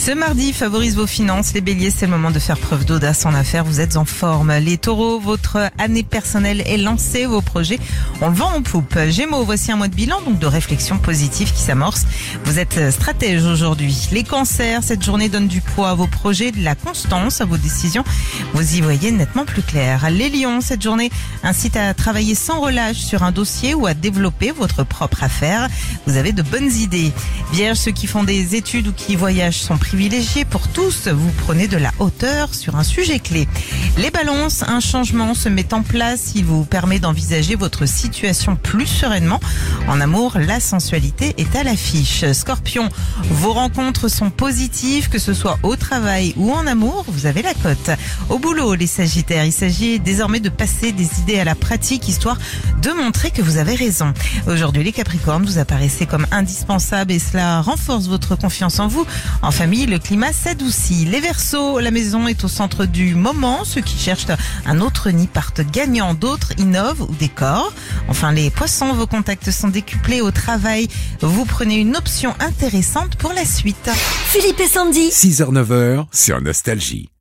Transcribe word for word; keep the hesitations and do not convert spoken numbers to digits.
Ce mardi favorise vos finances. Les béliers, c'est le moment de faire preuve d'audace en affaires. Vous êtes en forme. Les taureaux, votre année personnelle est lancée. Vos projets, on le vend en poupe. Gémeaux, voici un mois de bilan, donc de réflexion positive qui s'amorce. Vous êtes stratège aujourd'hui. Les cancers, cette journée donne du poids à vos projets, de la constance à vos décisions. Vous y voyez nettement plus clair. Les lions, cette journée incite à travailler sans relâche sur un dossier ou à développer votre propre affaire. Vous avez de bonnes idées. Vierge, ceux qui font des études ou qui voyagent sont privilégiés. Pour tous, vous prenez de la hauteur sur un sujet clé. Les balances, un changement se met en place. Il vous permet d'envisager votre situation plus sereinement. En amour, la sensualité est à l'affiche. Scorpion, vos rencontres sont positives, que ce soit au travail ou en amour, vous avez la cote. Au boulot, les sagittaires, il s'agit désormais de passer des idées à la pratique, histoire de montrer que vous avez raison. Aujourd'hui, les capricornes, vous apparaissez comme indispensable et cela renforce votre confiance en vous. En famille, le climat s'adoucit. Les Verseaux, la maison est au centre du moment. Ceux qui cherchent un autre nid partent gagnants, d'autres innovent ou décorent. Enfin, les Poissons, vos contacts sont décuplés au travail. Vous prenez une option intéressante pour la suite. Philippe et Sandy. six heures neuf heures sur Nostalgie.